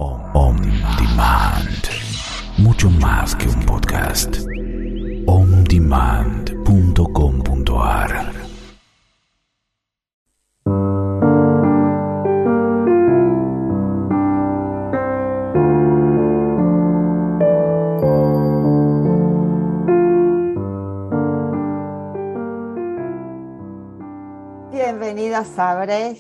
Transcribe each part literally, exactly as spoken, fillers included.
On Demand. Mucho más que un podcast. on demand punto com punto a r. Bienvenidos a Break.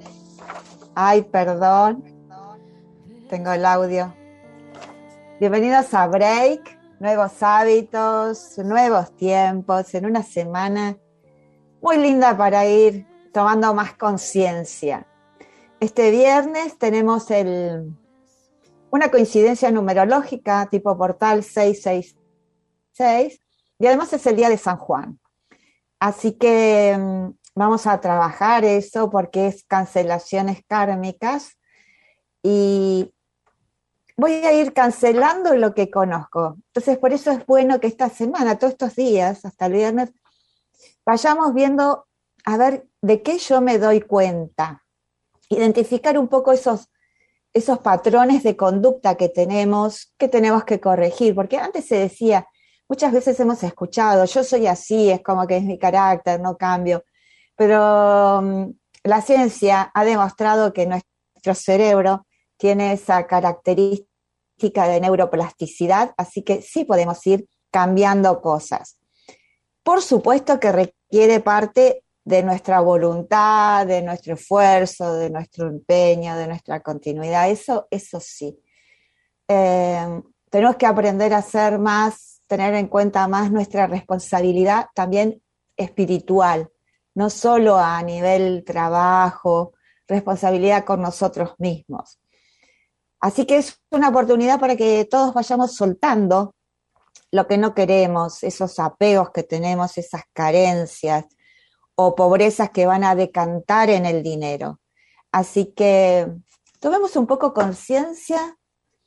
Ay, perdón. Tengo el audio. Bienvenidos a Break. Nuevos hábitos, nuevos tiempos, en una semana muy linda para ir tomando más conciencia. Este viernes tenemos el, una coincidencia numerológica tipo portal seiscientos sesenta y seis y además es el día de San Juan. Así que vamos a trabajar eso porque es cancelaciones kármicas y voy a ir cancelando lo que conozco. Entonces, por eso es bueno que esta semana, todos estos días, hasta el viernes, vayamos viendo a ver de qué yo me doy cuenta. Identificar un poco esos, esos patrones de conducta que tenemos, que tenemos que corregir. Porque antes se decía, muchas veces hemos escuchado, yo soy así, es como que es mi carácter, no cambio. Pero um, la ciencia ha demostrado que nuestro cerebro tiene esa característica de neuroplasticidad, así que sí podemos ir cambiando cosas. Por supuesto que requiere parte de nuestra voluntad, de nuestro esfuerzo, de nuestro empeño, de nuestra continuidad, eso, eso sí. Eh, tenemos que aprender a ser más, tener en cuenta más nuestra responsabilidad también espiritual, no solo a nivel trabajo, responsabilidad con nosotros mismos. Así que es una oportunidad para que todos vayamos soltando lo que no queremos, esos apegos que tenemos, esas carencias o pobrezas que van a decantar en el dinero. Así que tomemos un poco conciencia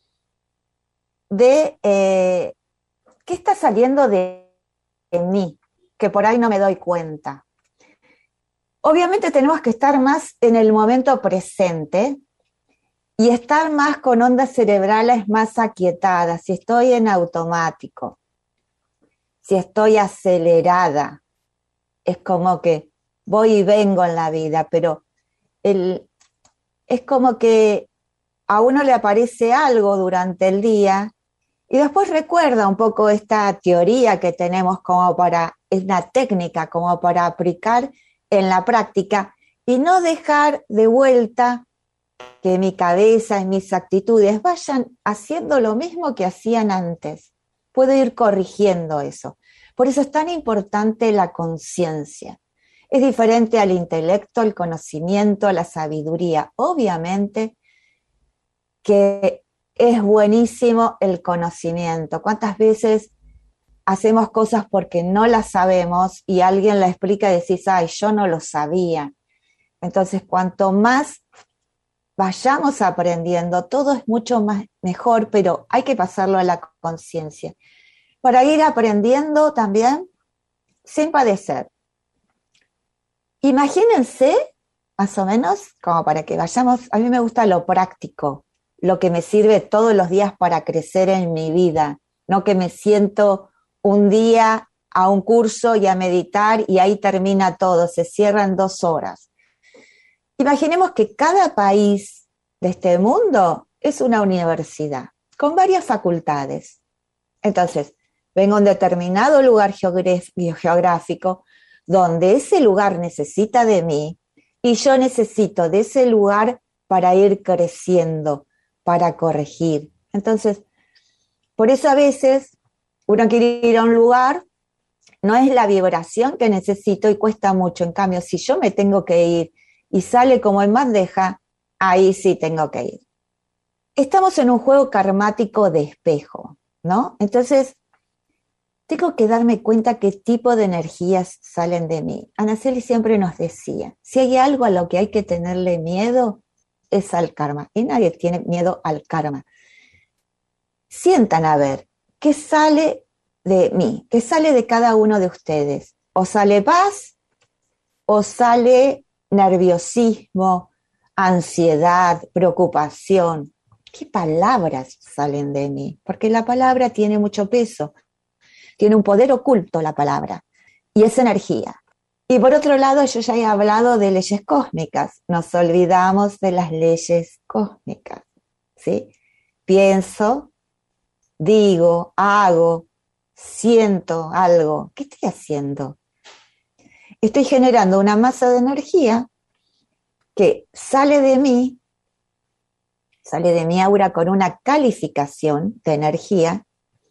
de eh, qué está saliendo de, de mí, que por ahí no me doy cuenta. Obviamente tenemos que estar más en el momento presente y estar más con ondas cerebrales más aquietadas. Si estoy en automático, si estoy acelerada, es como que voy y vengo en la vida, pero el, es como que a uno le aparece algo durante el día y después recuerda un poco esta teoría que tenemos como para, es una técnica como para aplicar en la práctica y no dejar de vuelta que mi cabeza y mis actitudes vayan haciendo lo mismo que hacían antes. Puedo ir corrigiendo eso. Por eso es tan importante la conciencia. Es diferente al intelecto, al conocimiento, a la sabiduría. Obviamente que es buenísimo el conocimiento. ¿Cuántas veces hacemos cosas porque no las sabemos y alguien la explica y decís, ay, yo no lo sabía? Entonces, cuanto más vayamos aprendiendo, todo es mucho más mejor, pero hay que pasarlo a la conciencia. Para ir aprendiendo también sin padecer. Imagínense, más o menos, como para que vayamos, a mí me gusta lo práctico, lo que me sirve todos los días para crecer en mi vida, no que me siento un día a un curso y a meditar y ahí termina todo, se cierran dos horas. Imaginemos que cada país de este mundo es una universidad con varias facultades. Entonces, vengo a un determinado lugar geográfico donde ese lugar necesita de mí y yo necesito de ese lugar para ir creciendo, para corregir. Entonces, por eso a veces uno quiere ir a un lugar, no es la vibración que necesito y cuesta mucho. En cambio, si yo me tengo que ir y sale como en bandeja, ahí sí tengo que ir. Estamos en un juego karmático de espejo, ¿no? Entonces, tengo que darme cuenta qué tipo de energías salen de mí. Anaceli siempre nos decía, si hay algo a lo que hay que tenerle miedo, es al karma. Y nadie tiene miedo al karma. Sientan a ver qué sale de mí, qué sale de cada uno de ustedes. O sale paz, o sale nerviosismo, ansiedad, preocupación. ¿qué palabras salen de mí? Porque la palabra tiene mucho peso, tiene un poder oculto la palabra, y es energía. Y por otro lado, yo ya he hablado de leyes cósmicas, nos olvidamos de las leyes cósmicas, ¿sí? Pienso, digo, hago, siento algo. ¿Qué estoy haciendo? Estoy generando una masa de energía que sale de mí, sale de mi aura con una calificación de energía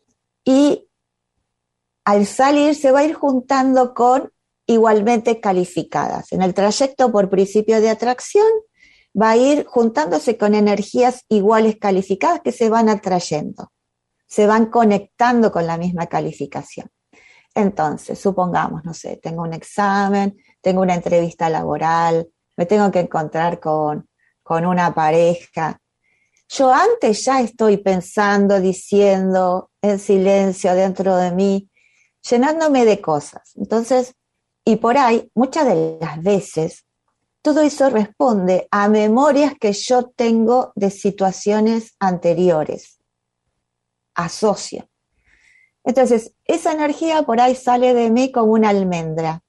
y al salir se va a ir juntando con igualmente calificadas. En el trayecto por principio de atracción va a ir juntándose con energías iguales calificadas que se van atrayendo, se van conectando con la misma calificación. Entonces, supongamos, no sé, tengo un examen, tengo una entrevista laboral, me tengo que encontrar con, con una pareja. Yo antes ya estoy pensando, diciendo, en silencio dentro de mí, llenándome de cosas. Entonces, y por ahí, muchas de las veces, todo eso responde a memorias que yo tengo de situaciones anteriores. Asocio. Entonces, esa energía por ahí sale de mí como una almendra.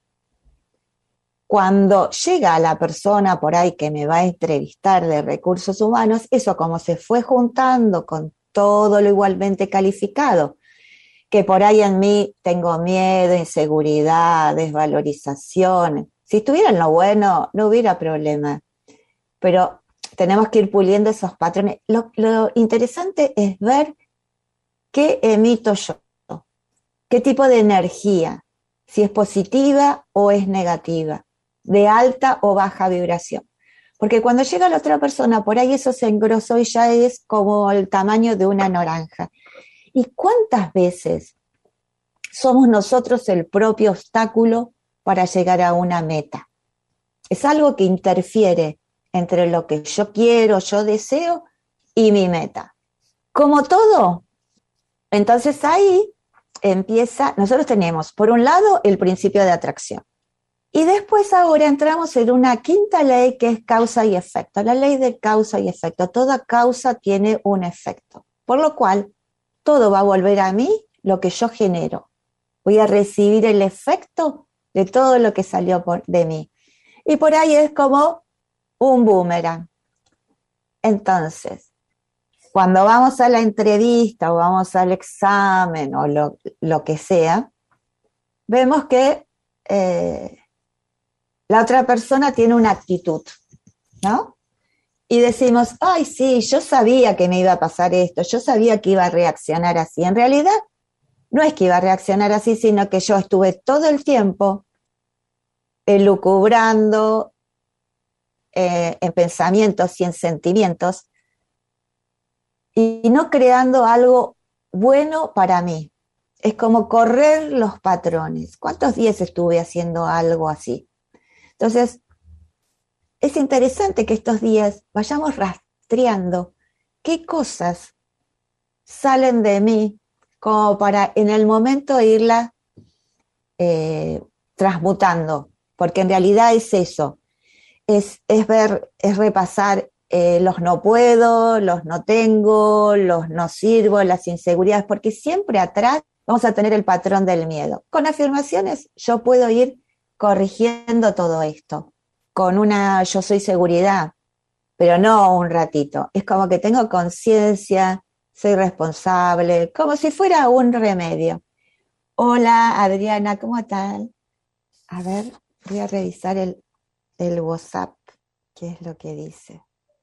Cuando llega a la persona por ahí que me va a entrevistar de recursos humanos, eso como se fue juntando con todo lo igualmente calificado, que por ahí en mí tengo miedo, inseguridad, desvalorización. Si estuviera en lo bueno, no hubiera problema. Pero tenemos que ir puliendo esos patrones. Lo, lo interesante es ver qué emito yo, qué tipo de energía, si es positiva o es negativa, de alta o baja vibración. Porque cuando llega la otra persona, por ahí eso se engrosó y ya es como el tamaño de una naranja. ¿Y cuántas veces somos nosotros el propio obstáculo para llegar a una meta? Es algo que interfiere entre lo que yo quiero, yo deseo y mi meta. Como todo, entonces ahí empieza, nosotros tenemos por un lado el principio de atracción y después ahora entramos en una quinta ley que es causa y efecto, la ley de causa y efecto. Toda causa tiene un efecto, por lo cual todo va a volver a mí lo que yo genero. Voy a recibir el efecto de todo lo que salió por, de mí. Y por ahí es como un boomerang. Entonces, cuando vamos a la entrevista o vamos al examen o lo, lo que sea, vemos que eh, la otra persona tiene una actitud, ¿no? Y decimos, ay, sí, yo sabía que me iba a pasar esto, yo sabía que iba a reaccionar así. En realidad, no es que iba a reaccionar así, sino que yo estuve todo el tiempo elucubrando eh, en pensamientos y en sentimientos y no creando algo bueno para mí. Es como correr los patrones. ¿Cuántos días estuve haciendo algo así? Entonces, es interesante que estos días vayamos rastreando qué cosas salen de mí como para en el momento irla eh, transmutando, porque en realidad es eso, es, es ver, es repasar eh, los no puedo, los no tengo, los no sirvo, las inseguridades, porque siempre atrás vamos a tener el patrón del miedo. Con afirmaciones yo puedo ir corrigiendo todo esto. Con una yo soy seguridad, pero no un ratito. Es como que tengo conciencia, soy responsable, como si fuera un remedio. Hola, Adriana, ¿cómo estás? A ver, voy a revisar el, el WhatsApp, qué es lo que dice.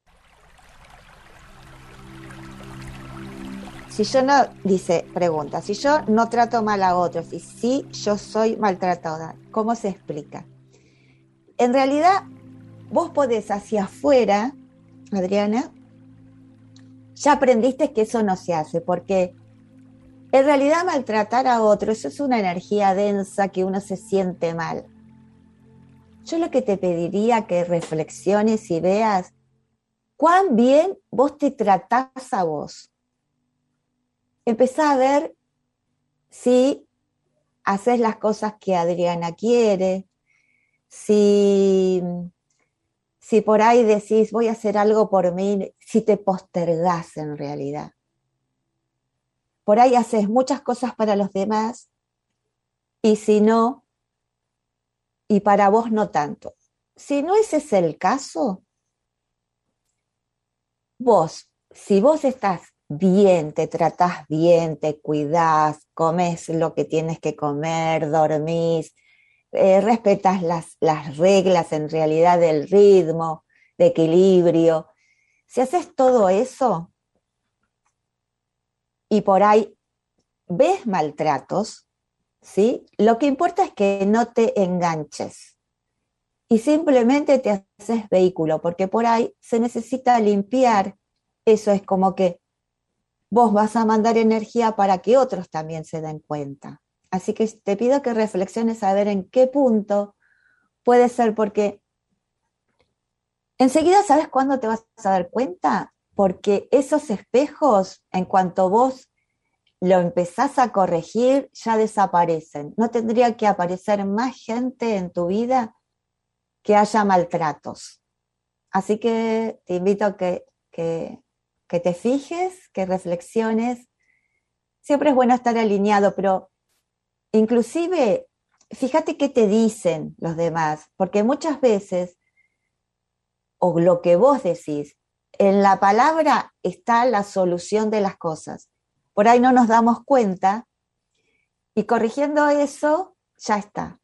Si yo no, dice, pregunta, si yo no trato mal a otros y si yo soy maltratada, ¿cómo se explica? En realidad, vos podés hacia afuera, Adriana, ya aprendiste que eso no se hace, porque en realidad maltratar a otro, eso es una energía densa que uno se siente mal. Yo lo que te pediría que reflexiones y veas cuán bien vos te tratás a vos. Empezá a ver si haces las cosas que Adriana quiere, si, si por ahí decís voy a hacer algo por mí, si te postergás en realidad. Por ahí haces muchas cosas para los demás y si no, y para vos no tanto. Si no ese es el caso, vos, si vos estás bien, te tratás bien, te cuidás, comes lo que tienes que comer, dormís, eh, respetas las, las reglas en realidad del ritmo, de equilibrio. Si haces todo eso y por ahí ves maltratos, ¿sí? Lo que importa es que no te enganches y simplemente te haces vehículo, porque por ahí se necesita limpiar. Eso es como que vos vas a mandar energía para que otros también se den cuenta. Así que te pido que reflexiones a ver en qué punto puede ser, porque enseguida sabes cuándo te vas a dar cuenta, porque esos espejos, en cuanto vos lo empezás a corregir, ya desaparecen. No tendría que aparecer más gente en tu vida que haya maltratos. Así que te invito a que, que, que te fijes, que reflexiones. Siempre es bueno estar alineado, pero inclusive fíjate qué te dicen los demás, porque muchas veces, o lo que vos decís, en la palabra está la solución de las cosas. Por ahí no nos damos cuenta y corrigiendo eso, ya está.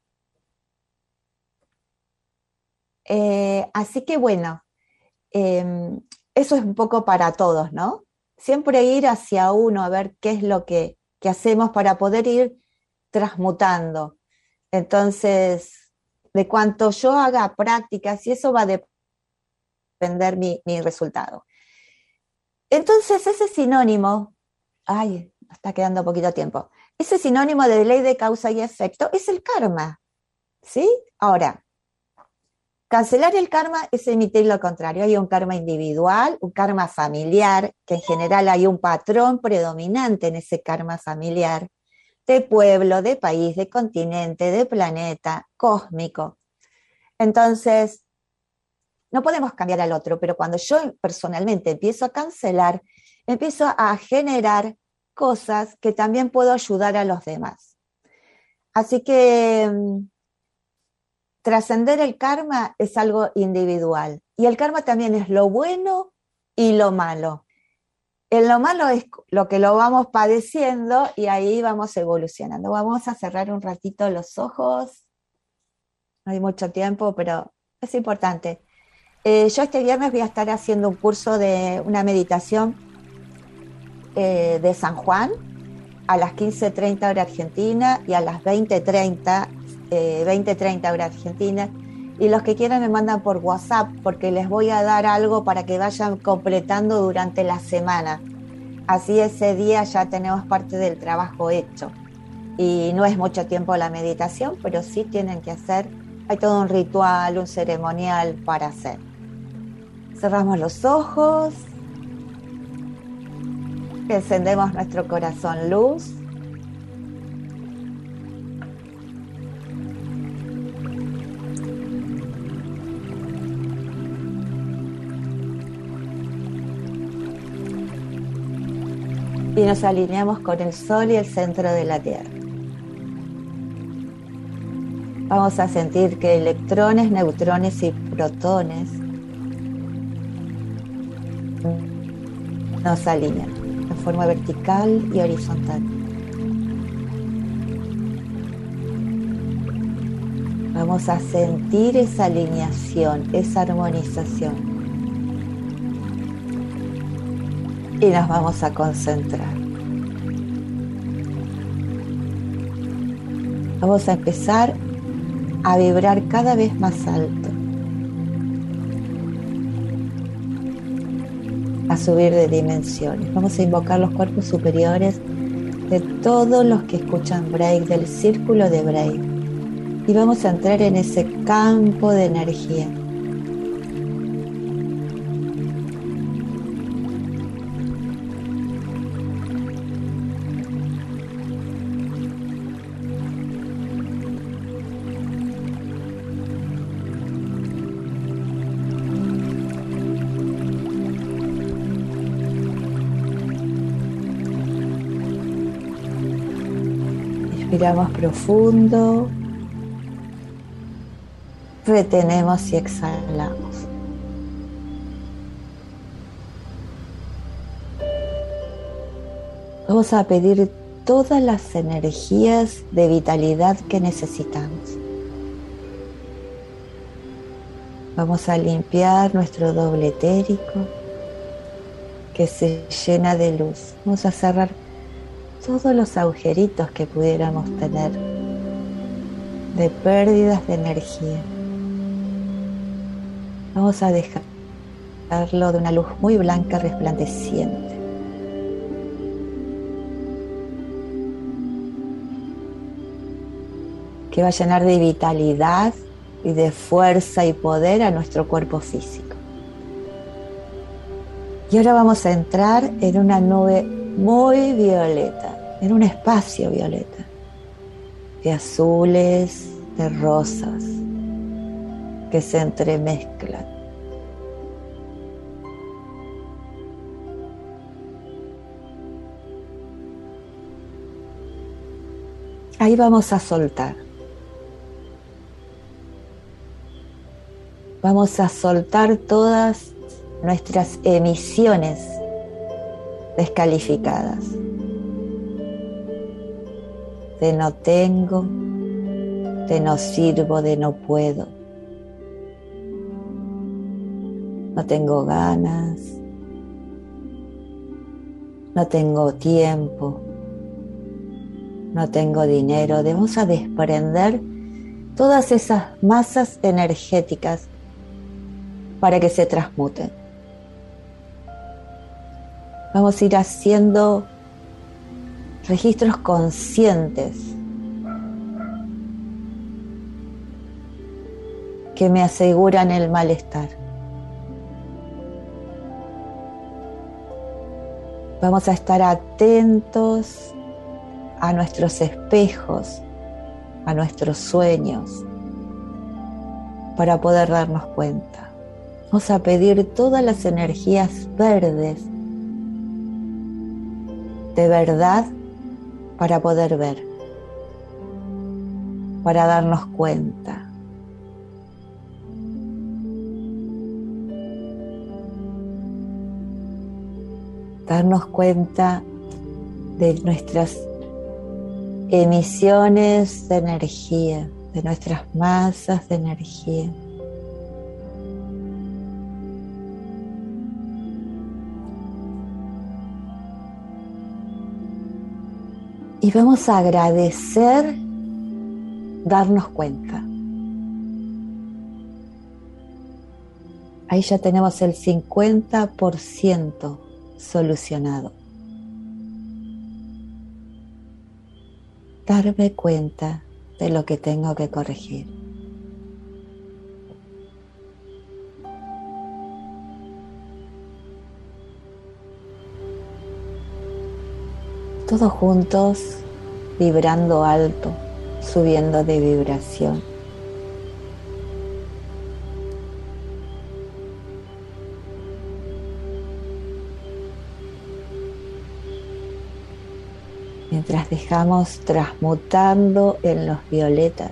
Eh, así que bueno, eh, eso es un poco para todos, ¿no? Siempre ir hacia uno a ver qué es lo que, que hacemos para poder ir transmutando. Entonces, de cuanto yo haga prácticas, y eso va a depender mi, mi resultado. Entonces, ese sinónimo, ay, está quedando poquito tiempo, ese sinónimo de ley de causa y efecto es el karma, ¿sí? Ahora, cancelar el karma es emitir lo contrario. Hay un karma individual, un karma familiar, que en general hay un patrón predominante en ese karma familiar, de pueblo, de país, de continente, de planeta, cósmico. Entonces, no podemos cambiar al otro, pero cuando yo personalmente empiezo a cancelar, empiezo a generar cosas que también puedo ayudar a los demás. Así que trascender el karma es algo individual. Y el karma también es lo bueno y lo malo. En lo malo es lo que lo vamos padeciendo y ahí vamos evolucionando. Vamos a cerrar un ratito los ojos. No hay mucho tiempo, pero es importante. Eh, yo este viernes voy a estar haciendo un curso de una meditación eh, de San Juan a las quince treinta hora argentina y a las veinte treinta eh, veinte treinta hora argentina. Y los que quieran me mandan por WhatsApp porque les voy a dar algo para que vayan completando durante la semana. Así ese día ya tenemos parte del trabajo hecho. Y no es mucho tiempo la meditación, pero sí tienen que hacer, hay todo un ritual, un ceremonial para hacer. Cerramos los ojos, encendemos nuestro corazón luz. Y nos alineamos con el sol y el centro de la Tierra. Vamos a sentir que electrones, neutrones y protones nos alinean en forma vertical y horizontal. Vamos a sentir esa alineación, esa armonización. Y nos vamos a concentrar. Vamos a empezar a vibrar cada vez más alto. A subir de dimensiones. Vamos a invocar los cuerpos superiores de todos los que escuchan Break, del círculo de Break. Y vamos a entrar en ese campo de energía. Inspiramos profundo, retenemos y exhalamos. Vamos a pedir todas las energías de vitalidad que necesitamos. Vamos a limpiar nuestro doble etérico que se llena de luz. Vamos a cerrar todos los agujeritos que pudiéramos tener de pérdidas de energía. Vamos a dejarlo de una luz muy blanca resplandeciente. Que va a llenar de vitalidad y de fuerza y poder a nuestro cuerpo físico. Y ahora vamos a entrar en una nube muy violeta, en un espacio violeta, de azules, de rosas, que se entremezclan. Ahí vamos a soltar. Vamos a soltar todas nuestras emisiones descalificadas. De no tengo, de no sirvo, de no puedo. No tengo ganas, no tengo tiempo, no tengo dinero. Vamos a desprender todas esas masas energéticas para que se transmuten. Vamos a ir haciendo registros conscientes que me aseguran el malestar. Vamos a estar atentos a nuestros espejos, a nuestros sueños, para poder darnos cuenta. Vamos a pedir todas las energías verdes de verdad para poder ver, para darnos cuenta. Darnos cuenta de nuestras emisiones de energía, de nuestras masas de energía. Y vamos a agradecer darnos cuenta. Ahí ya tenemos el cincuenta por ciento solucionado. Darme cuenta de lo que tengo que corregir. Todos juntos, vibrando alto, subiendo de vibración. Mientras dejamos transmutando en los violetas.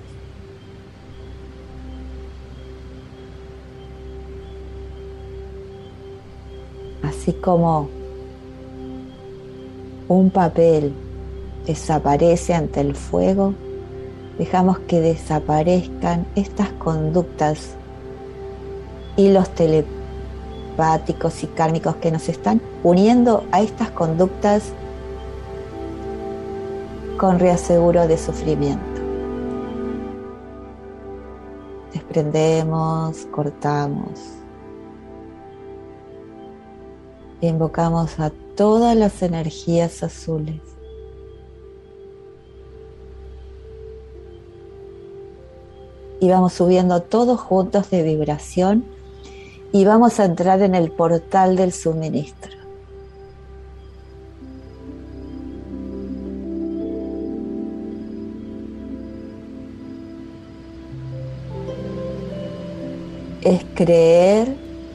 Así como un papel desaparece ante el fuego, dejamos que desaparezcan estas conductas, hilos telepáticos y kármicos que nos están uniendo a estas conductas con reaseguro de sufrimiento. Desprendemos, cortamos. Invocamos a todas las energías azules. Y vamos subiendo todos juntos de vibración y vamos a entrar en el portal del suministro. Es creer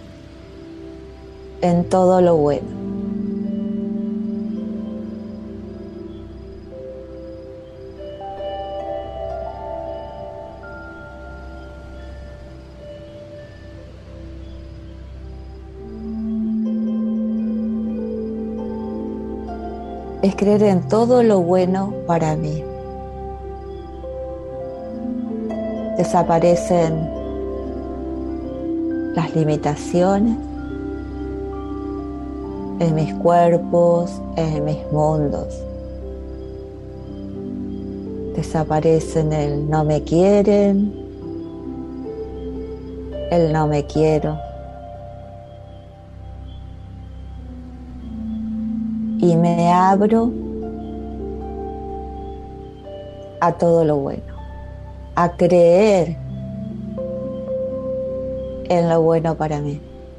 en todo lo bueno. es creer en todo lo bueno para mí. Desaparecen las limitaciones en mis cuerpos, en mis mundos. Desaparecen el no me quieren, el no me quiero. Y me abro a todo lo bueno, a creer en lo bueno para mí.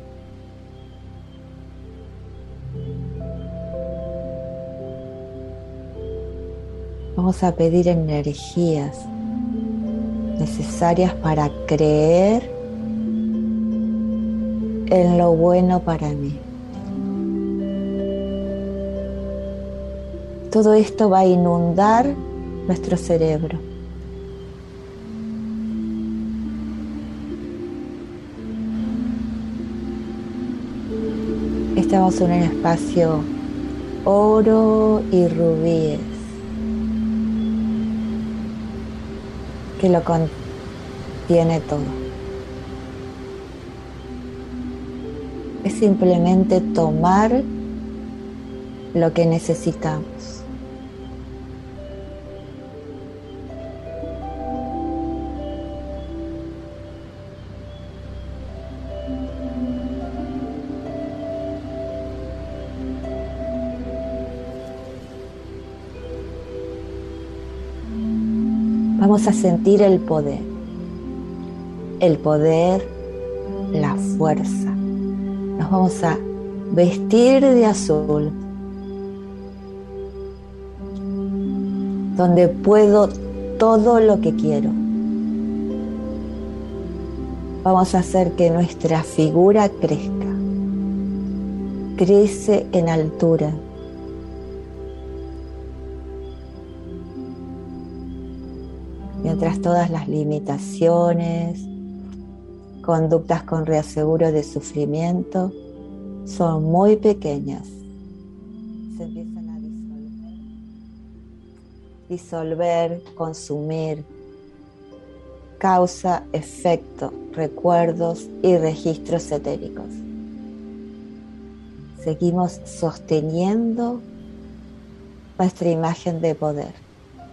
Vamos a pedir energías necesarias para creer en lo bueno para mí. Todo esto va a inundar nuestro cerebro. Estamos en un espacio oro y rubíes que lo contiene todo. Es simplemente tomar lo que necesitamos. Vamos a sentir el poder, el poder, la fuerza. Nos vamos a vestir de azul, donde puedo todo lo que quiero. Vamos a hacer que nuestra figura crezca, crece en altura. Mientras todas las limitaciones, conductas con reaseguro de sufrimiento son muy pequeñas, se empiezan a disolver, disolver, consumir, causa, efecto, recuerdos y registros etéricos. Seguimos sosteniendo nuestra imagen de poder.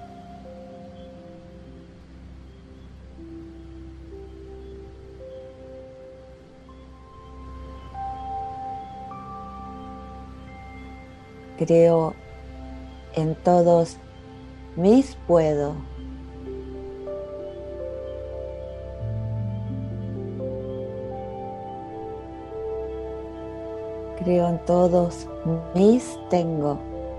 Creo en todos mis puedo. Creo en todos mis tengo.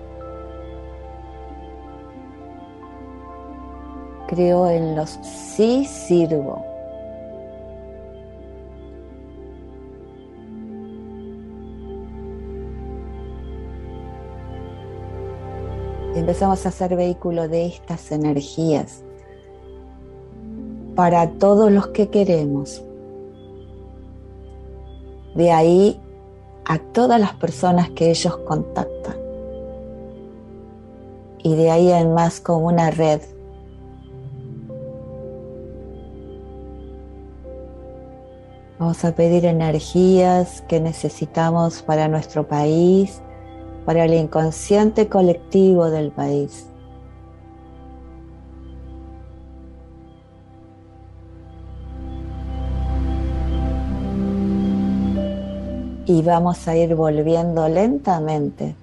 Creo en los sí sirvo. Empezamos a ser vehículo de estas energías para todos los que queremos. De ahí a todas las personas que ellos contactan. Y de ahí en más como una red. Vamos a pedir energías que necesitamos para nuestro país, para el inconsciente colectivo del país. Y vamos a ir volviendo lentamente,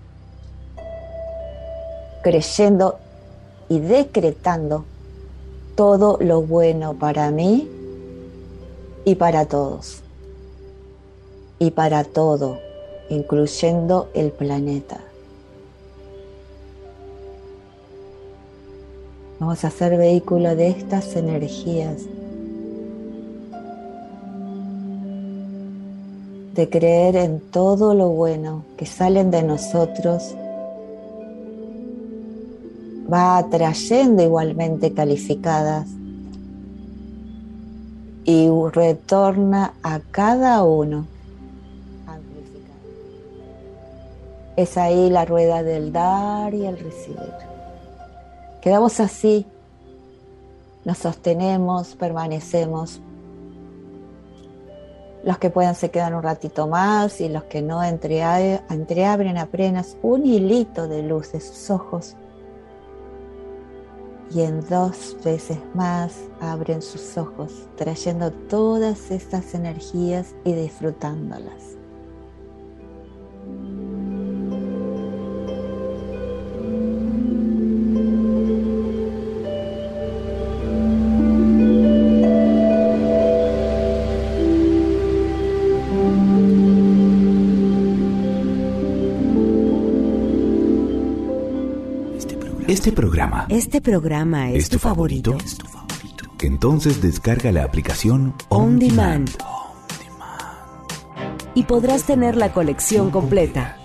creyendo y decretando todo lo bueno para mí y para todos. Y para todo, incluyendo el planeta. Vamos a ser vehículo de estas energías, de creer en todo lo bueno que salen de nosotros, va atrayendo igualmente calificadas y retorna a cada uno. Es ahí la rueda del dar y el recibir. Quedamos así, nos sostenemos, permanecemos. Los que puedan se quedan un ratito más y los que no entreabren, entreabren apenas un hilito de luz de sus ojos. Y en dos veces más abren sus ojos, trayendo todas estas energías y disfrutándolas. Este programa, Este programa es, ¿es tu favorito? favorito? Entonces descarga la aplicación On On Demand. Demand. Y podrás tener la colección completa.